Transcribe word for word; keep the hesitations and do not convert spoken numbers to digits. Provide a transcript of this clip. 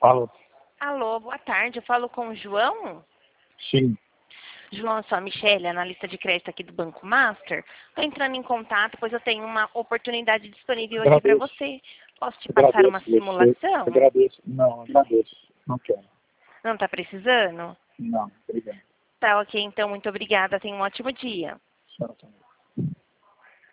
Alô? Alô, boa tarde. Eu falo com o João? Sim. João, eu sou a Michelle, analista de crédito aqui do Banco Master. Estou entrando em contato, pois eu tenho uma oportunidade disponível aqui para Agradeço. você. Posso te passar uma Agradeço você. simulação? Agradeço. Não, agradeço. Não quero. Não está precisando? Não, obrigado. Tá ok, então. Muito obrigada. Tenha um ótimo dia. Senhora também.